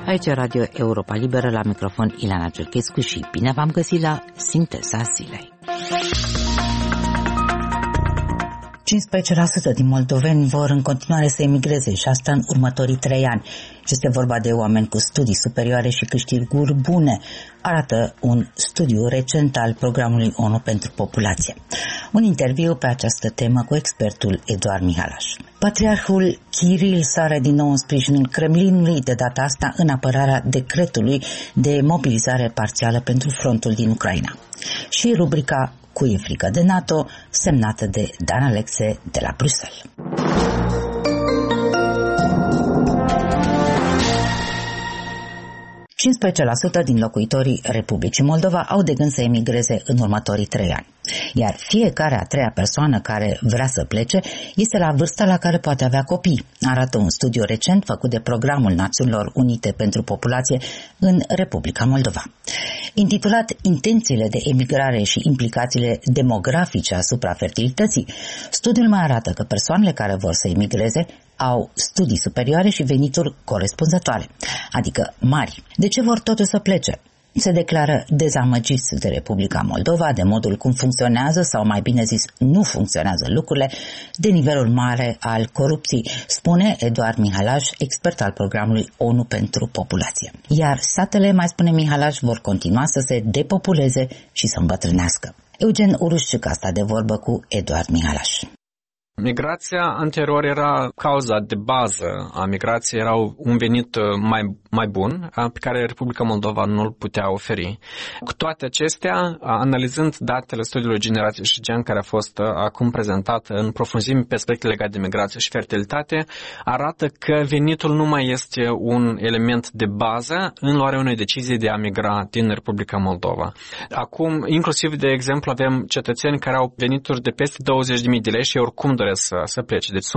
Aici Radio Europa Liberă, la microfon Ileana Cerchescu și bine v-am găsit la Sinteza Zilei. 15% din moldoveni vor în continuare să emigreze și asta în următorii 3 ani. Este vorba de oameni cu studii superioare și câștiguri bune, arată un studiu recent al Programului ONU pentru Populație. Un interviu pe această temă cu expertul Eduard Mihalaș. Patriarhul Kiril sare din nou în sprijinul Kremlinului, de data asta în apărarea decretului de mobilizare parțială pentru frontul din Ucraina. Și rubrica Cui e frică de NATO, semnată de Dan Alexe de la Bruxelles. 15% din locuitorii Republicii Moldova au de gând să emigreze în următorii 3 ani. Iar fiecare a 3-a persoană care vrea să plece este la vârsta la care poate avea copii, arată un studiu recent făcut de Programul Națiunilor Unite pentru Populație în Republica Moldova. Intitulat Intențiile de emigrare și implicațiile demografice asupra fertilității, studiul mai arată că persoanele care vor să emigreze au studii superioare și venituri corespunzătoare, adică mari. De ce vor totuși să plece? Se declară dezamăgiți de Republica Moldova, de modul cum funcționează, sau mai bine zis, nu funcționează lucrurile, de nivelul mare al corupției, spune Eduard Mihalaș, expert al Programului ONU pentru Populație. Iar statele, mai spune Mihalaș, vor continua să se depopuleze și să îmbătrânească. Eugen Urușciuc a stat de vorbă cu Eduard Mihalaș. Migrația anterior era cauza de bază a migrației, era un venit mai bun pe care Republica Moldova nu îl putea oferi. Cu toate acestea, analizând datele studiului Generație și Gen, care a fost acum prezentat în profunzime pe aspecte legate de migrație și fertilitate, arată că venitul nu mai este un element de bază în luarea unei decizii de a migra din Republica Moldova. Acum, inclusiv, de exemplu, avem cetățeni care au venituri de peste 20.000 de lei și oricum doresc să plece. Deci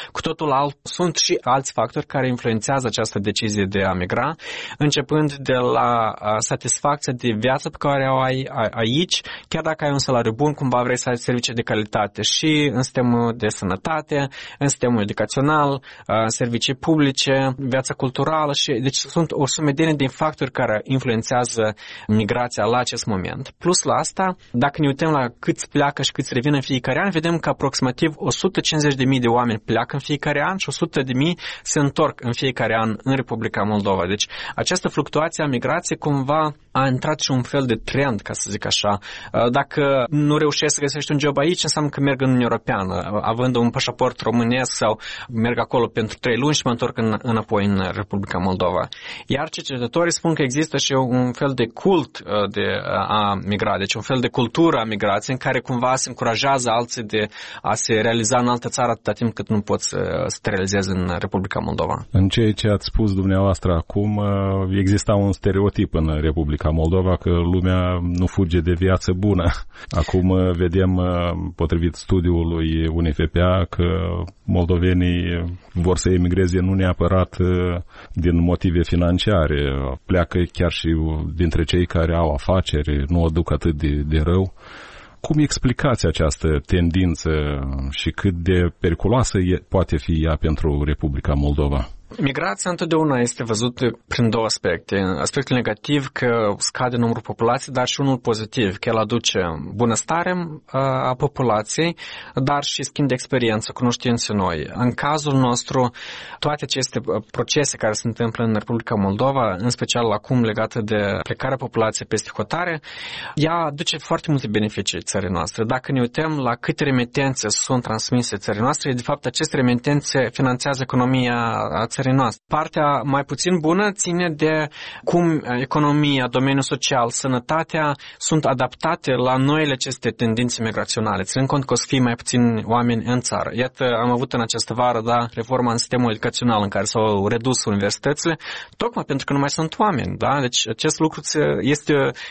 sunt și alți factori care influențează această decizie de a migra, începând de la satisfacția de viață pe care o ai aici, chiar dacă ai un salariu bun, cumva vrei să ai servicii de calitate și în sistemul de sănătate, în sistemul educațional, în servicii publice, viața culturală și deci sunt o sumedenie de factori care influențează migrația la acest moment. Plus la asta, dacă ne uităm la câți pleacă și câți revin în fiecare an, vedem că aproximativ 150.000 de oameni pleacă în fiecare an și 100.000 se întorc în fiecare an în Republica Moldova. Deci această fluctuație a migrației cumva a intrat și un fel de trend, ca să zic așa. Dacă nu reușești să găsești un job aici, înseamnă că merg în Uniunea Europeană, având un pașaport românesc sau merg acolo pentru 3 luni și mă întorc înapoi în Republica Moldova. Iar cercetătorii spun că există și un fel de cult de a migra, deci un fel de cultură a migrației în care cumva se încurajează alții de a se realiza în altă țară atâta timp cât nu poți să te realizezi în Republica Moldova. În ceea ce ați spus dumneavoastră acum, exista un stereotip în Republica Moldova că lumea nu fuge de viață bună. Acum vedem, potrivit studiului UNFPA, că moldovenii vor să emigreze nu neapărat din motive financiare. Pleacă chiar și dintre cei care au afaceri, nu o duc atât de rău. Cum explicați această tendință și cât de periculoasă poate fi ea pentru Republica Moldova? Migrația întotdeauna este văzută prin 2 aspecte. Aspectul negativ că scade numărul populației, dar și unul pozitiv, că el aduce bunăstare a populației, dar și schimb de experiență, cunoștințe noi. În cazul nostru, toate aceste procese care se întâmplă în Republica Moldova, în special acum legate de plecarea populației peste hotare, ea aduce foarte multe beneficii țării noastre. Dacă ne uităm la câte remitențe sunt transmise țării noastre, de fapt aceste remitențe finanțează economia țării noastre. Partea mai puțin bună ține de cum economia, domeniul social, sănătatea sunt adaptate la noile aceste tendințe migraționale, ținând cont că o să fie mai puțini oameni în țară. Iată, am avut în această vară, reforma în sistemul educațional în care s-au redus universitățile, tocmai pentru că nu mai sunt oameni, da? Deci acest lucru este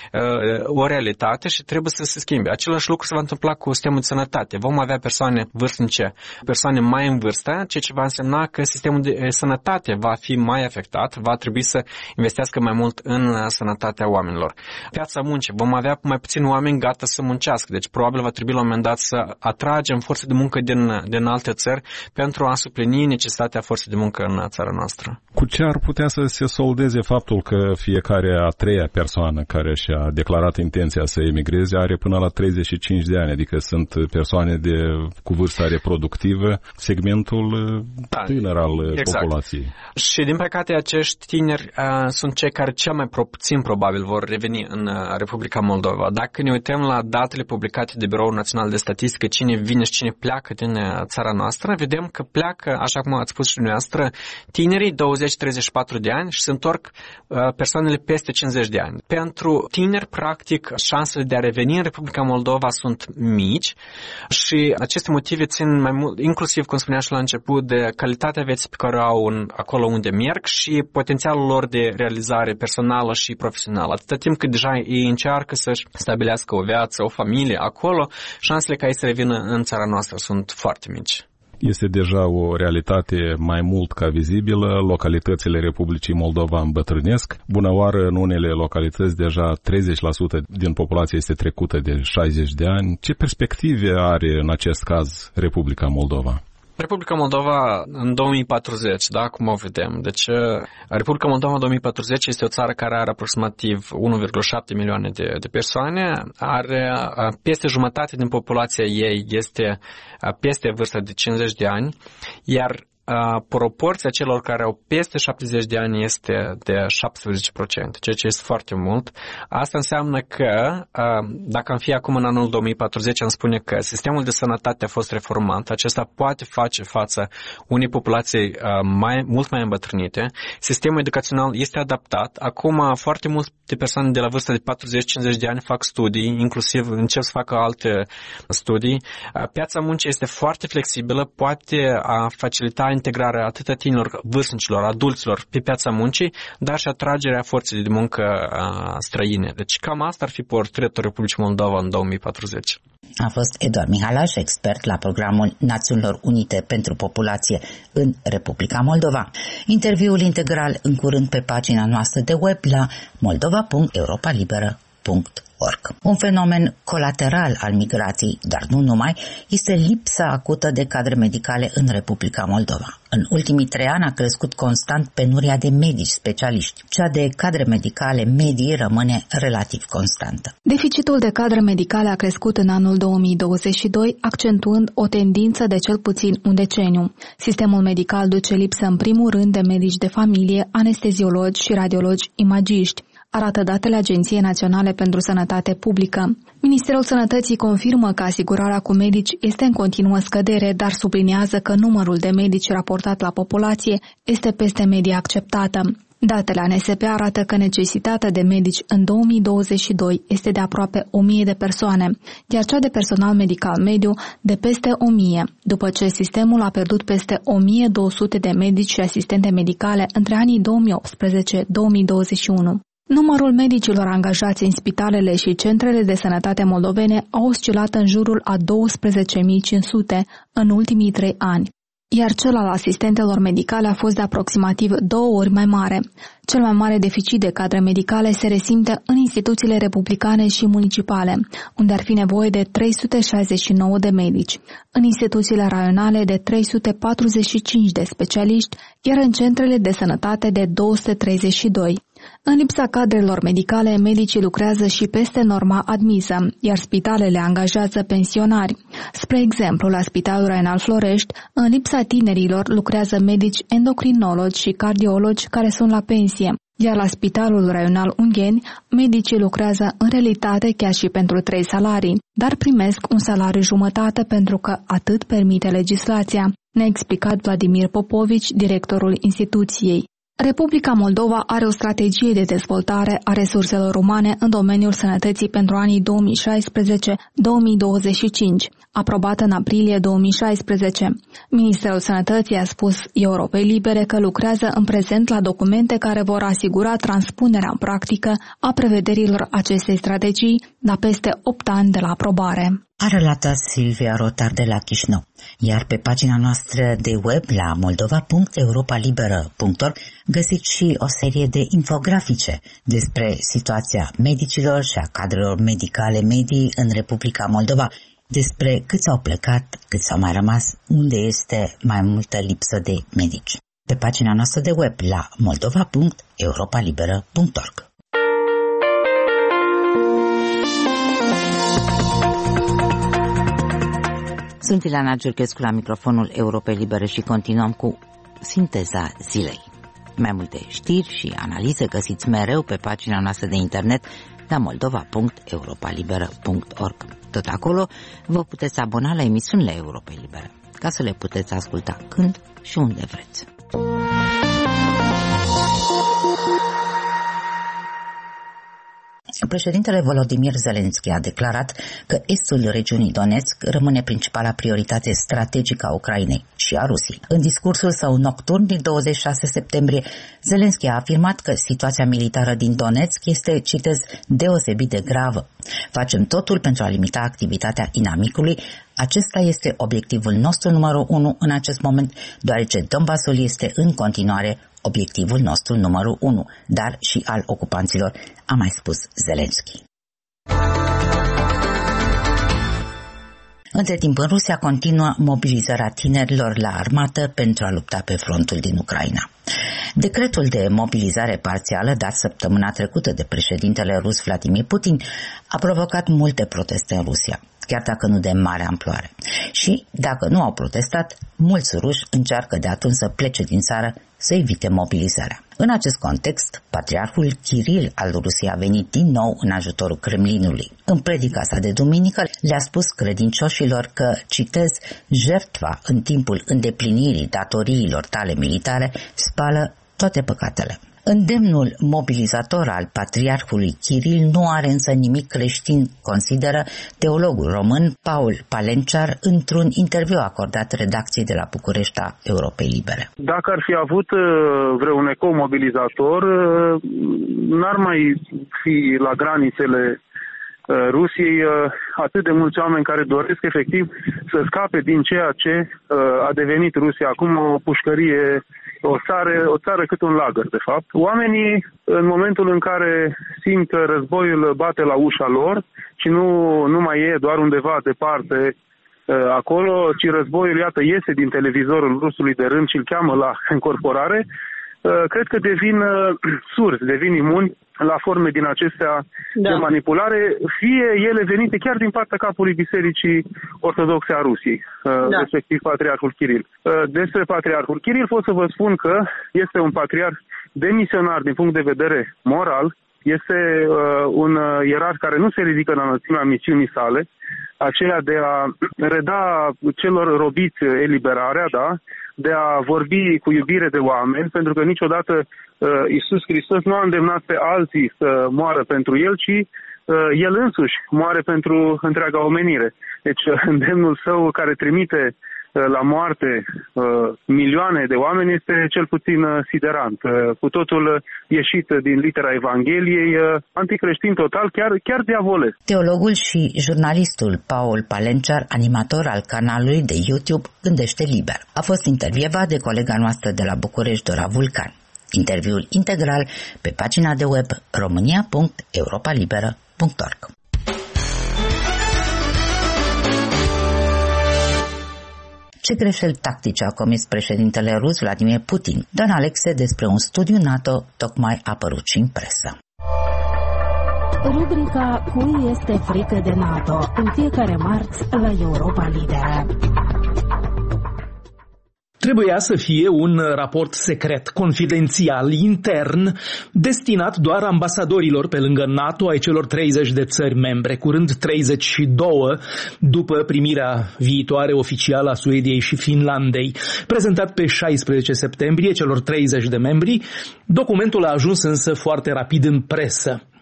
o realitate și trebuie să se schimbe. Același lucru se va întâmpla cu sistemul de sănătate. Vom avea persoane vârstnice, persoane mai în vârstă, ceea ce va însemna că sistemul de sănătate sănătate va fi mai afectat, va trebui să investească mai mult în sănătatea oamenilor. Piața muncii, vom avea mai puțini oameni gata să muncească, deci probabil va trebui la un moment dat să atragem forțe de muncă din alte țări pentru a suplini necesitatea forței de muncă în țara noastră. Cu ce ar putea să se soldeze faptul că fiecare a treia persoană care și-a declarat intenția să emigreze are până la 35 de ani, adică sunt persoane cu vârsta reproductivă, segmentul tânăr al populației. Și din păcate acești tineri sunt cei care cel mai puțin probabil vor reveni în Republica Moldova. Dacă ne uităm la datele publicate de Biroul Național de Statistică, cine vine și cine pleacă din țara noastră, vedem că pleacă, așa cum ați spus și dumneavoastră, tinerii 20-34 de ani și se întorc persoanele peste 50 de ani. Pentru tineri, practic, șansele de a reveni în Republica Moldova sunt mici și aceste motive țin mai mult, inclusiv, cum spuneam și la început, de calitatea vieții pe care o au acolo unde merg și potențialul lor de realizare personală și profesională. Atâta timp cât deja ei încearcă să-și stabilească o viață, o familie acolo, șansele ca ei să revină în țara noastră sunt foarte mici. Este deja o realitate mai mult ca vizibilă. Localitățile Republicii Moldova îmbătrânesc. Bună oară, în unele localități deja 30% din populație este trecută de 60 de ani. Ce perspective are în acest caz Republica Moldova? Republica Moldova în 2040, da, cum o vedem. Deci, Republica Moldova în 2040 este o țară care are aproximativ 1,7 milioane de persoane, are peste jumătate din populația ei este peste vârsta de 50 de ani, iar proporția celor care au peste 70 de ani este de 17%, ceea ce este foarte mult. Asta înseamnă că, dacă am fi acum în anul 2040, am spune că sistemul de sănătate a fost reformat, acesta poate face față unei populații mult mai îmbătrânite, sistemul educațional este adaptat, acum foarte multe persoane de la vârsta de 40-50 de ani fac studii, inclusiv încep să facă alte studii, piața muncii este foarte flexibilă, poate facilita integrarea atât a tinerilor, vârstnicilor, adulților pe piața muncii, dar și atragerea forței de muncă străine. Deci cam asta ar fi portretul Republicii Moldova în 2040. A fost Eduard Mihalaș, expert la programul Națiunilor Unite pentru Populație în Republica Moldova. Interviul integral în curând pe pagina noastră de web la moldova.europalibera.org. Un fenomen colateral al migrației, dar nu numai, este lipsa acută de cadre medicale în Republica Moldova. În ultimii 3 ani a crescut constant penuria de medici specialiști. Cea de cadre medicale medii rămâne relativ constantă. Deficitul de cadre medicale a crescut în anul 2022, accentuând o tendință de cel puțin un deceniu. Sistemul medical duce lipsă în primul rând de medici de familie, anesteziologi și radiologi imagiști, arată datele Agenției Naționale pentru Sănătate Publică. Ministerul Sănătății confirmă că asigurarea cu medici este în continuă scădere, dar subliniază că numărul de medici raportat la populație este peste media acceptată. Datele ANSP arată că necesitatea de medici în 2022 este de aproape 1000 de persoane, iar cea de personal medical mediu de peste 1000, după ce sistemul a pierdut peste 1200 de medici și asistente medicale între anii 2018-2021. Numărul medicilor angajați în spitalele și centrele de sănătate moldovene a oscilat în jurul a 12.500 în ultimii 3 ani, iar cel al asistentelor medicale a fost de aproximativ 2 ori mai mare. Cel mai mare deficit de cadre medicale se resimte în instituțiile republicane și municipale, unde ar fi nevoie de 369 de medici, în instituțiile raionale de 345 de specialiști, iar în centrele de sănătate de 232. În lipsa cadrelor medicale, medicii lucrează și peste norma admisă, iar spitalele angajează pensionari. Spre exemplu, la Spitalul Raional Florești, în lipsa tinerilor, lucrează medici endocrinologi și cardiologi care sunt la pensie, iar la Spitalul Raional Ungheni, medicii lucrează în realitate chiar și pentru 3 salarii, dar primesc un salariu jumătate pentru că atât permite legislația, ne-a explicat Vladimir Popovici, directorul instituției. Republica Moldova are o strategie de dezvoltare a resurselor umane în domeniul sănătății pentru anii 2016-2025, aprobată în aprilie 2016. Ministerul Sănătății a spus Europei Libere că lucrează în prezent la documente care vor asigura transpunerea în practică a prevederilor acestei strategii la peste 8 ani de la aprobare. A relatat Silvia Rotar de la Chișinău. Iar pe pagina noastră de web la moldova.europalibera.org găsiți și o serie de infografice despre situația medicilor și a cadrelor medicale medii în Republica Moldova, despre câți au plecat, câți au mai rămas, unde este mai multă lipsă de medici. Pe pagina noastră de web la moldova.europalibera.org. Sunt Ileana Giurchescu la microfonul Europei Libere și continuăm cu sinteza zilei. Mai multe știri și analize găsiți mereu pe pagina noastră de internet la moldova.europalibera.org. Tot acolo vă puteți abona la emisiunile Europei Libere, ca să le puteți asculta când și unde vreți. Președintele Volodymyr Zelensky a declarat că estul regiunii Donetsk rămâne principala prioritate strategică a Ucrainei și a Rusiei. În discursul său nocturn din 26 septembrie, Zelensky a afirmat că situația militară din Donetsk este, citez, deosebit de gravă. Facem totul pentru a limita activitatea inamicului. Acesta este obiectivul nostru numărul 1 în acest moment, deoarece Donbassul este în continuare obiectivul nostru numărul 1, dar și al ocupanților, a mai spus Zelensky. Între timp, în Rusia continuă mobilizarea tinerilor la armată pentru a lupta pe frontul din Ucraina. Decretul de mobilizare parțială dat săptămâna trecută de președintele rus Vladimir Putin a provocat multe proteste în Rusia, chiar dacă nu de mare amploare. Și, dacă nu au protestat, mulți ruși încearcă de atunci să plece din țară să evite mobilizarea. În acest context, patriarhul Kiril al Rusiei a venit din nou în ajutorul Kremlinului. În predica sa de duminică le-a spus credincioșilor că, citez, jertfa în timpul îndeplinirii datoriilor tale militare spală toate păcatele. Îndemnul mobilizator al patriarhului Kiril nu are însă nimic creștin, consideră teologul român Paul Palenciar într-un interviu acordat redacției de la București a Europei Libere. Dacă ar fi avut vreun ecou mobilizator, n-ar mai fi la granițele Rusiei atât de mulți oameni care doresc efectiv să scape din ceea ce a devenit Rusia acum o pușcărie, o țară cât un lagăr, de fapt. Oamenii, în momentul în care simt că războiul bate la ușa lor și nu mai e doar undeva departe acolo, ci războiul, iată, iese din televizorul rusului de rând și îl cheamă la încorporare, cred că devin surzi, devin imuni la forme din acestea de manipulare, fie ele venite chiar din partea capului Bisericii Ortodoxe a Rusiei, respectiv Patriarhul Kiril. Despre Patriarhul Kiril pot să vă spun că este un patriarh demisionar din punct de vedere moral, este un ierarh care nu se ridică la înălțimea misiunii sale, aceea de a reda celor robiți eliberarea, da? De a vorbi cu iubire de oameni, pentru că niciodată Iisus Hristos nu a îndemnat pe alții să moară pentru El, ci El însuși moare pentru întreaga omenire. Deci îndemnul său care trimite la moarte milioane de oameni este cel puțin siderant, cu totul ieșit din litera Evangheliei, anticreștin total, chiar diavolesc. Teologul și jurnalistul Paul Palenciar, animator al canalului de YouTube Gândește Liber, a fost intervievat de colega noastră de la București, Dora Vulcan. Interviul integral pe pagina de web romania.europalibera.org. Ce greșeli tactice a comis președintele rus Vladimir Putin? Dan Alexe despre un studiu NATO tocmai apărut și în presă. Rubrica Cui este frică de NATO? În fiecare marți la Europa Liberă. Trebuia să fie un raport secret, confidențial, intern, destinat doar ambasadorilor pe lângă NATO ai celor 30 de țări membre, curând 32 după primirea viitoare oficială a Suediei și Finlandei. Prezentat pe 16 septembrie celor 30 de membri, documentul a ajuns însă foarte rapid în presă.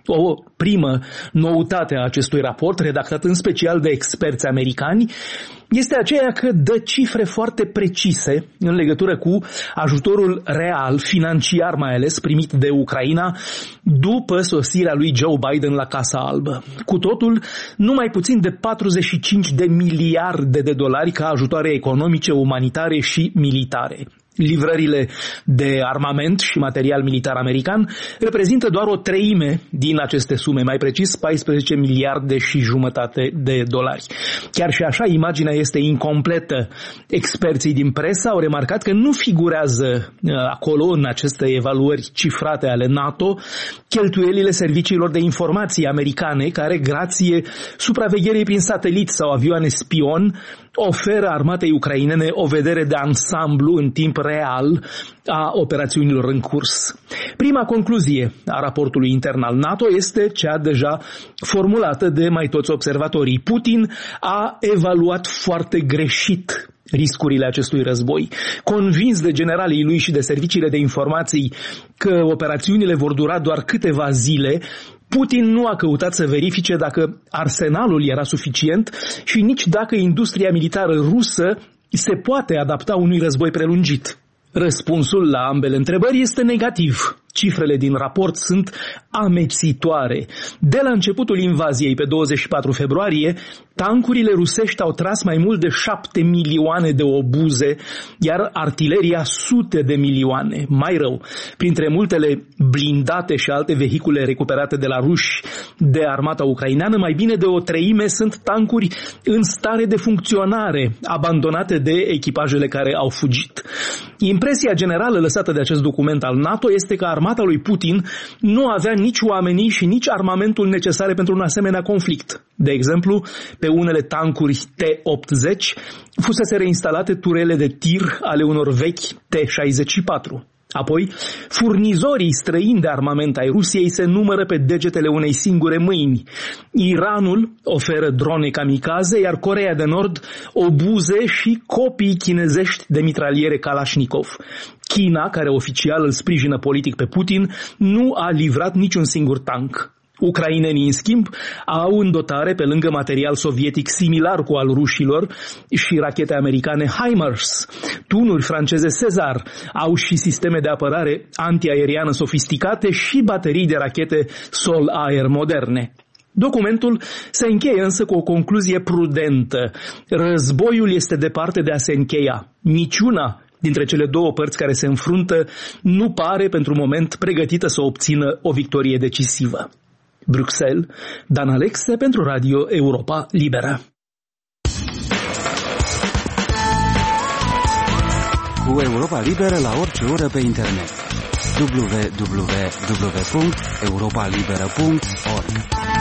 O primă noutate a acestui raport, redactat în special de experți americani, este aceea că dă cifre foarte precise în legătură cu ajutorul real, financiar mai ales, primit de Ucraina după sosirea lui Joe Biden la Casa Albă. Cu totul, numai puțin de 45 de miliarde de dolari ca ajutoare economice, umanitare și militare. Livrările de armament și material militar american reprezintă doar o treime din aceste sume, mai precis 14 miliarde și jumătate de dolari. Chiar și așa, imaginea este incompletă. Experții din presă au remarcat că nu figurează acolo, în aceste evaluări cifrate ale NATO, cheltuielile serviciilor de informații americane, care, grație supravegherii prin satelit sau avioane spion, oferă armatei ucrainene o vedere de ansamblu în timp real a operațiunilor în curs. Prima concluzie a raportului intern al NATO este cea deja formulată de mai toți observatorii. Putin a evaluat foarte greșit riscurile acestui război. Convins de generalii lui și de serviciile de informații că operațiunile vor dura doar câteva zile, Putin nu a căutat să verifice dacă arsenalul era suficient și nici dacă industria militară rusă se poate adapta unui război prelungit. Răspunsul la ambele întrebări este negativ. Cifrele din raport sunt amețitoare. De la începutul invaziei pe 24 februarie, tancurile rusești au tras mai mult de 7 milioane de obuze, iar artileria sute de milioane. Mai rău, printre multele blindate și alte vehicule recuperate de la ruși de armata ucraineană, mai bine de o treime sunt tancuri în stare de funcționare, abandonate de echipajele care au fugit. Impresia generală lăsată de acest document al NATO este că armata lui Putin nu avea nici oamenii și nici armamentul necesare pentru un asemenea conflict. De exemplu, pe unele tancuri T-80 fusese reinstalate turele de tir ale unor vechi T-64. Apoi, furnizorii străini de armament ai Rusiei se numără pe degetele unei singure mâini. Iranul oferă drone kamikaze, iar Coreea de Nord obuze și copii chinezești de mitraliere Kalashnikov. China, care oficial îl sprijină politic pe Putin, nu a livrat niciun singur tank. Ucrainenii, în schimb, au în dotare, pe lângă material sovietic similar cu al rușilor și rachete americane HIMARS, tunuri franceze César, au și sisteme de apărare antiaeriană sofisticate și baterii de rachete sol-aer moderne. Documentul se încheie însă cu o concluzie prudentă. Războiul este departe de a se încheia. Niciuna dintre cele două părți care se înfruntă nu pare pentru moment pregătită să obțină o victorie decisivă. Bruxelles, Dan Alexe pentru Radio Europa Liberă. Cu Europa Liberă la orice oră pe internet. www.europalibera.org.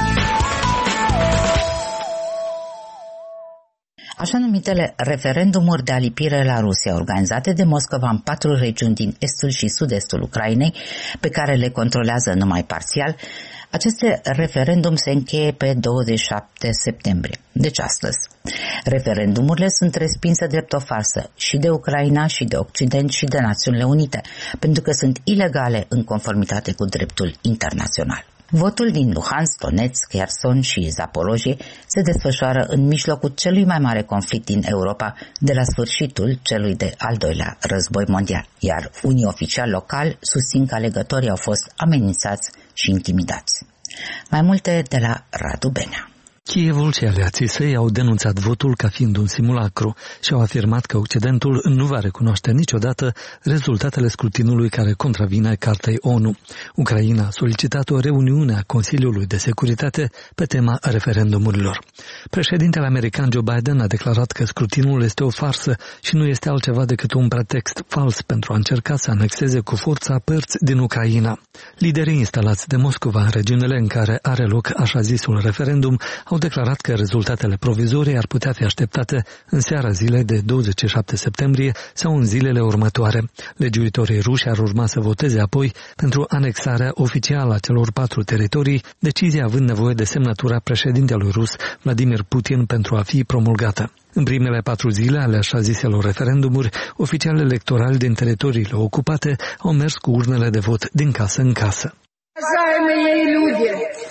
Așa numitele referendumuri de alipire la Rusia, organizate de Moscova în 4 regiuni din estul și sud-estul Ucrainei, pe care le controlează numai parțial, aceste referendum se încheie pe 27 septembrie, deci astăzi. Referendumurile sunt respinse drept o farsă și de Ucraina, și de Occident, și de Națiunile Unite, pentru că sunt ilegale în conformitate cu dreptul internațional. Votul din Luhansk, Donetsk, Kherson și Zaporozhye se desfășoară în mijlocul celui mai mare conflict din Europa de la sfârșitul celui de al doilea război mondial, iar unii oficiali locali susțin că alegătorii au fost amenințați și intimidați. Mai multe de la Radu Benea. Kievul și aliații săi au denunțat votul ca fiind un simulacru și au afirmat că Occidentul nu va recunoaște niciodată rezultatele scrutinului care contravine Cartei ONU. Ucraina a solicitat o reuniune a Consiliului de Securitate pe tema referendumurilor. Președintele american Joe Biden a declarat că scrutinul este o farsă și nu este altceva decât un pretext fals pentru a încerca să anexeze cu forța părți din Ucraina. Liderii instalați de Moscova în regiunile în care are loc așa zisul referendum au declarat că rezultatele provizorii ar putea fi așteptate în seara zilei de 27 septembrie sau în zilele următoare. Legiuitorii ruși ar urma să voteze apoi pentru anexarea oficială a celor 4 teritorii, decizia având nevoie de semnătura președintelui rus Vladimir Putin pentru a fi promulgată. În primele 4 zile ale așa ziselor referendumuri, oficialii electorali din teritoriile ocupate au mers cu urnele de vot din casă în casă.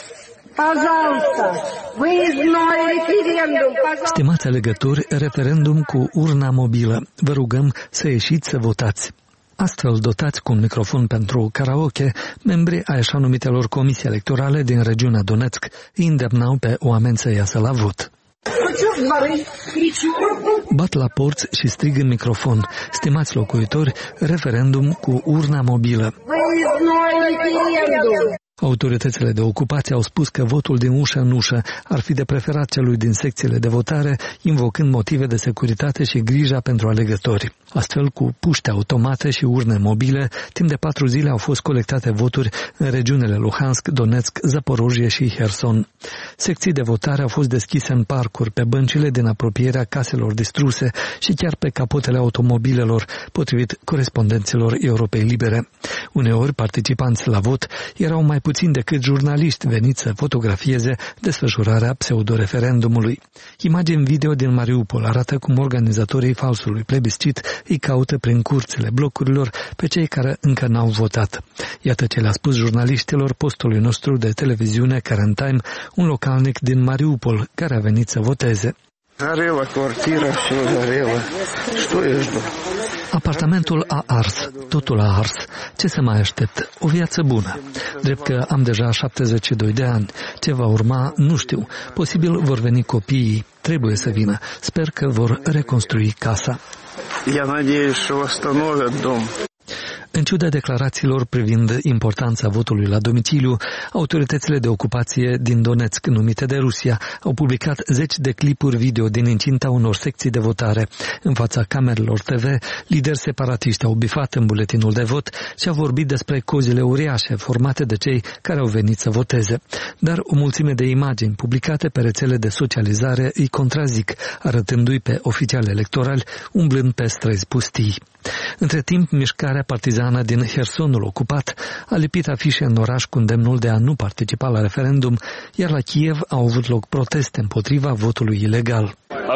Stimați alegători, referendum cu urna mobilă. Vă rugăm să ieșiți să votați. Astfel, dotați cu un microfon pentru karaoke, membrii ai așa numitelor comisii electorale din regiunea Donetsk îi îndemnau pe oameni să iasă la vot. Bat la porți și strig în microfon: stimați locuitori, referendum cu urna mobilă. Autoritățile de ocupație au spus că votul din ușă în ușă ar fi de preferat celui din secțiile de votare, invocând motive de securitate și grija pentru alegători. Astfel, cu puște automate și urne mobile, timp de 4 zile au fost colectate voturi în regiunile Luhansk, Donetsk, Zaporozhye și Herson. Secții de votare au fost deschise în parcuri, pe băncile din apropierea caselor distruse și chiar pe capotele automobilelor, potrivit corespondenților Europei Libere. Uneori, participanți la vot erau mai puțin decât jurnaliști veniți să fotografieze desfășurarea pseudo-referendumului. Imagini video din Mariupol arată cum organizatorii falsului plebiscit îi caută prin curțile blocurilor pe cei care încă n-au votat. Iată ce le-a spus jurnaliștilor postului nostru de televiziune Current Time, un localnic din Mariupol care a venit să voteze. Горела квартира, все горело. Что я жду? Apartamentul a ars, totul a ars. Ce să mai aștept? O viață bună. Drept că am deja 72 de ani. Ce va urma, nu știu. Posibil vor veni copiii. Trebuie să vină. Sper că vor reconstrui casa. Я надеюсь, что восстановят дом. În ciuda declarațiilor privind importanța votului la domiciliu, autoritățile de ocupație din Donetsk, numite de Rusia, au publicat 10 de clipuri video din incinta unor secții de votare. În fața camerelor TV, lideri separatiști au bifat în buletinul de vot și au vorbit despre cozile uriașe formate de cei care au venit să voteze. Dar o mulțime de imagini publicate pe rețele de socializare îi contrazic, arătându-i pe oficiali electorali umblând pe străzi pustii. Între timp, mișcarea partizană din Hersonul ocupat a lipit afișe în oraș cu îndemnul de a nu participa la referendum, iar la Kiev au avut loc proteste împotriva votului ilegal.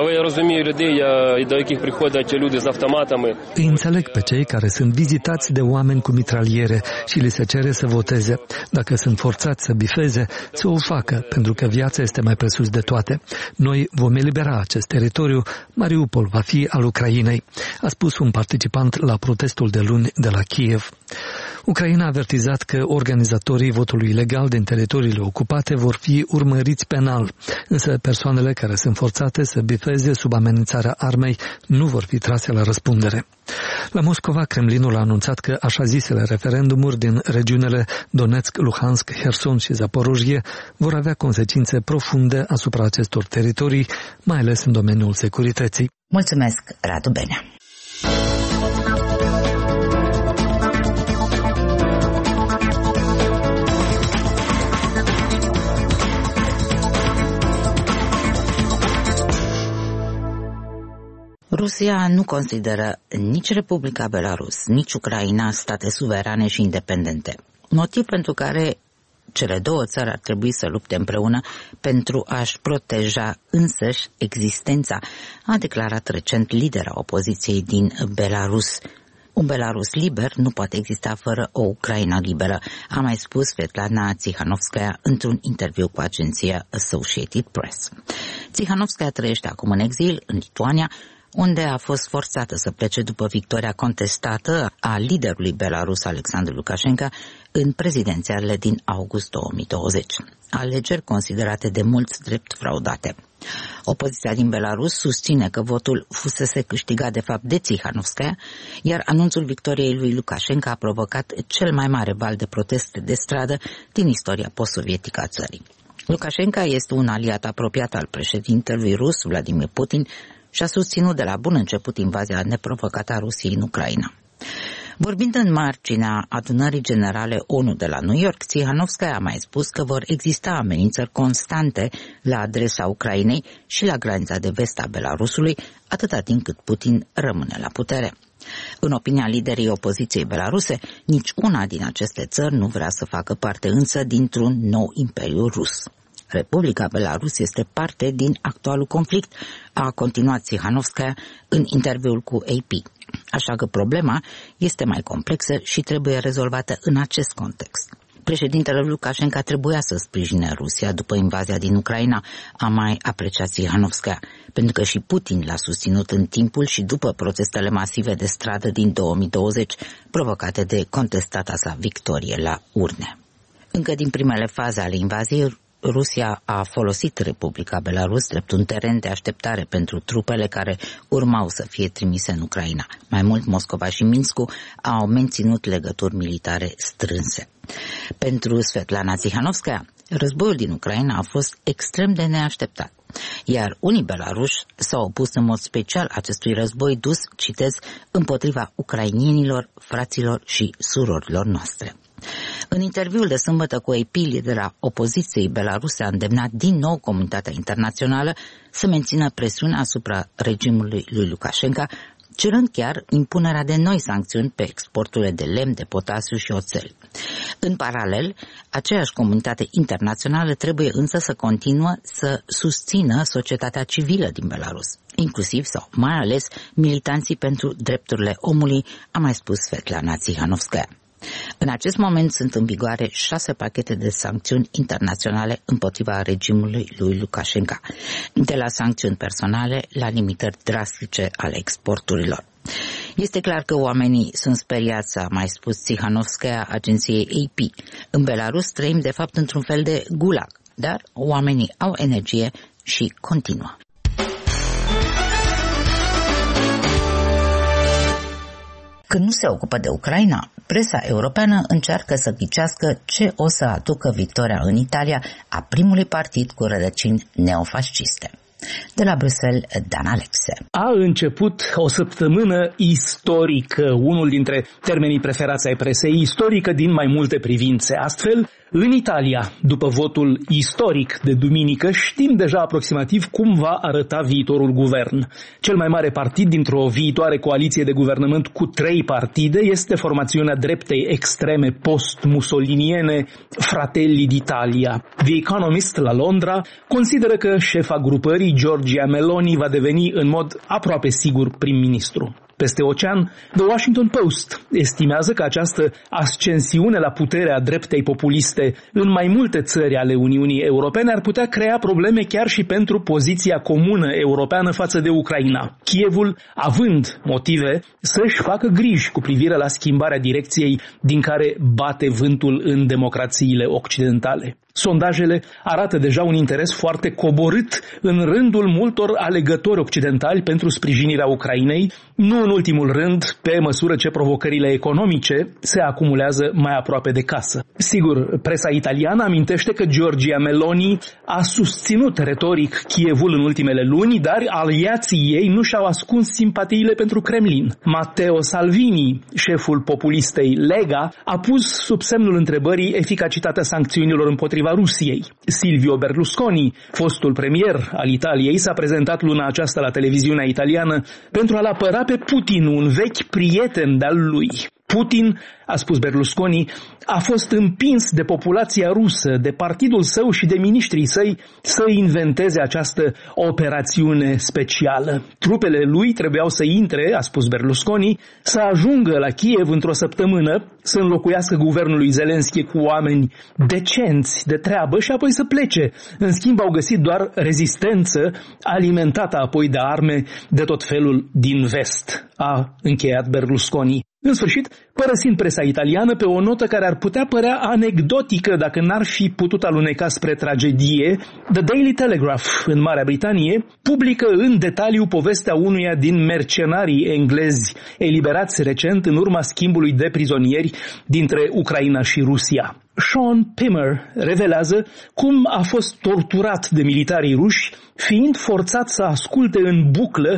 Îi înțeleg pe cei care sunt vizitați de oameni cu mitraliere și li se cere să voteze. Dacă sunt forțați să bifeze, să o facă, pentru că viața este mai presus de toate. Noi vom elibera acest teritoriu, Mariupol va fi al Ucrainei, a spus un participant la protestul de luni de la Kiev. Ucraina a avertizat că organizatorii votului ilegal din teritoriile ocupate vor fi urmăriți penal, însă persoanele care sunt forțate să bifeze sub amenințarea armei nu vor fi trase la răspundere. La Moscova, Kremlinul a anunțat că așa zisele referendumuri din regiunile Donetsk, Luhansk, Herson și Zaporozhye vor avea consecințe profunde asupra acestor teritorii, mai ales în domeniul securității. Mulțumesc, Radu Benea! Rusia nu consideră nici Republica Belarus, nici Ucraina state suverane și independente. Motiv pentru care cele două țări ar trebui să lupte împreună pentru a-și proteja însăși existența, a declarat recent lidera opoziției din Belarus. Un Belarus liber nu poate exista fără o Ucraina liberă, a mai spus Svetlana Tsikhanovskaya într-un interviu cu agenția Associated Press. Tsikhanovskaya trăiește acum în exil în Lituania, unde a fost forțată să plece după victoria contestată a liderului Belarus Alexandru Lukashenko în prezidențialele din august 2020, alegeri considerate de mulți drept fraudate. Opoziția din Belarus susține că votul fusese câștigat de fapt de Tsikhanovskaya, iar anunțul victoriei lui Lukashenko a provocat cel mai mare val de proteste de stradă din istoria post-sovietică a țării. Lukashenko este un aliat apropiat al președintelui rus Vladimir Putin și a susținut de la bun început invazia neprovocată a Rusiei în Ucraina. Vorbind în marginea adunării generale ONU de la New York, Tsikhanovskaya a mai spus că vor exista amenințări constante la adresa Ucrainei și la granița de vest a Belarusului, atâta timp cât Putin rămâne la putere. În opinia liderii opoziției belaruse, nici una din aceste țări nu vrea să facă parte însă dintr-un nou imperiu rus. Republica Belarus este parte din actualul conflict, a continuat Tsikhanovskaya în interviul cu AP. Așa că problema este mai complexă și trebuie rezolvată în acest context. Președintele Lukashenko trebuia să sprijine Rusia după invazia din Ucraina, a mai apreciat Tsihanovskaya, pentru că și Putin l-a susținut în timpul și după protestele masive de stradă din 2020, provocate de contestata sa victorie la urne. Încă din primele faze ale invaziei, Rusia a folosit Republica Belarus drept un teren de așteptare pentru trupele care urmau să fie trimise în Ucraina. Mai mult, Moscova și Minsku au menținut legături militare strânse. Pentru Svetlana Tsihanovskaya, războiul din Ucraina a fost extrem de neașteptat, iar unii belaruși s-au opus în mod special acestui război dus, citez, împotriva ucrainienilor, fraților și surorilor noastre. În interviul de sâmbătă cu AP, lidera opoziției belaruse a îndemnat din nou comunitatea internațională să mențină presiunea asupra regimului lui Lukashenko, cerând chiar impunerea de noi sancțiuni pe exporturile de lemn, de potasiu și oțel. În paralel, aceeași comunitate internațională trebuie însă să continuă să susțină societatea civilă din Belarus, inclusiv sau mai ales militanții pentru drepturile omului, a mai spus Svetlana Tsihanovskaya. În acest moment sunt în vigoare 6 pachete de sancțiuni internaționale împotriva regimului lui Lukashenko, de la sancțiuni personale la limitări drastice ale exporturilor. Este clar că oamenii sunt speriați, a mai spus Tsihanovskaya agenției AP. În Belarus trăim de fapt într-un fel de gulag, dar oamenii au energie și continuă. Când nu se ocupă de Ucraina, presa europeană încearcă să ghicească ce o să aducă victoria în Italia a primului partid cu rădăcini neofasciste. De la Bruxelles, Dan Alexe. A început o săptămână istorică, unul dintre termenii preferați ai presei, istorică din mai multe privințe. Astfel, în Italia, după votul istoric de duminică, știm deja aproximativ cum va arăta viitorul guvern. Cel mai mare partid dintr-o viitoare coaliție de guvernământ cu 3 partide este formațiunea dreptei extreme post-mussoliniene Fratelli d'Italia. The Economist la Londra consideră că șefa grupării, Giorgia Meloni, va deveni în mod aproape sigur prim-ministru. Peste ocean, The Washington Post estimează că această ascensiune la putere a dreptei populiste în mai multe țări ale Uniunii Europene ar putea crea probleme chiar și pentru poziția comună europeană față de Ucraina. Kievul având motive să-și facă griji cu privire la schimbarea direcției din care bate vântul în democrațiile occidentale. Sondajele arată deja un interes foarte coborât în rândul multor alegători occidentali pentru sprijinirea Ucrainei, nu în ultimul rând pe măsură ce provocările economice se acumulează mai aproape de casă. Sigur, presa italiană amintește că Giorgia Meloni a susținut retoric Kievul în ultimele luni, dar aliații ei nu și-au ascuns simpatiile pentru Kremlin. Matteo Salvini, șeful populistei Lega, a pus sub semnul întrebării eficacitatea sancțiunilor împotriva Rusiei. Silvio Berlusconi, fostul premier al Italiei, s-a prezentat luna aceasta la televiziunea italiană pentru a-l apăra pe Putin, un vechi prieten de-al lui. Putin, a spus Berlusconi, a fost împins de populația rusă, de partidul său și de miniștrii săi să inventeze această operațiune specială. Trupele lui trebuiau să intre, a spus Berlusconi, să ajungă la Kiev într-o săptămână, să înlocuiască guvernul lui Zelenski cu oameni decenți de treabă și apoi să plece. În schimb, au găsit doar rezistență, alimentată apoi de arme de tot felul din vest, a încheiat Berlusconi. În sfârșit, părăsind presa italiană pe o notă care ar putea părea anecdotică dacă n-ar fi putut aluneca spre tragedie, The Daily Telegraph în Marea Britanie publică în detaliu povestea unuia din mercenarii englezi eliberați recent în urma schimbului de prizonieri dintre Ucraina și Rusia. Sean Pimmer revelează cum a fost torturat de militarii ruși, fiind forțat să asculte în buclă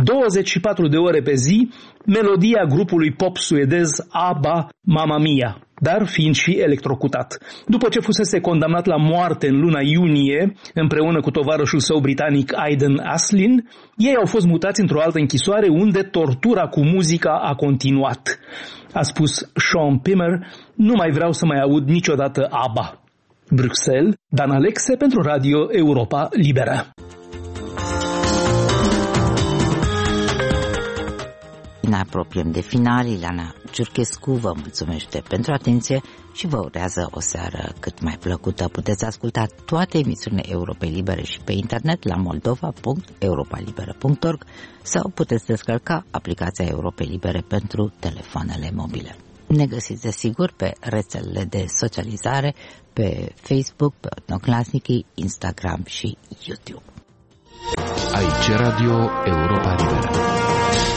24 de ore pe zi melodia grupului pop suedez ABBA, Mamma Mia, dar fiind și electrocutat. După ce fusese condamnat la moarte în luna iunie, împreună cu tovarășul său britanic Aidan Aslin, ei au fost mutați într-o altă închisoare unde tortura cu muzica a continuat. A spus Sean Pimmer, nu mai vreau să mai aud niciodată ABBA. Bruxelles, Dan Alexe pentru Radio Europa Liberă. Ne apropiem de final. Ileana Ciurchescu vă mulțumește pentru atenție și vă urează o seară cât mai plăcută. Puteți asculta toate emisiunile Europei Libere și pe internet la moldova.europalibera.org sau puteți descărca aplicația Europei Libere pentru telefoanele mobile. Ne găsiți desigur pe rețelele de socializare, pe Facebook, pe Odnoclasnici, Instagram și YouTube. Aici Radio Europa Liberă.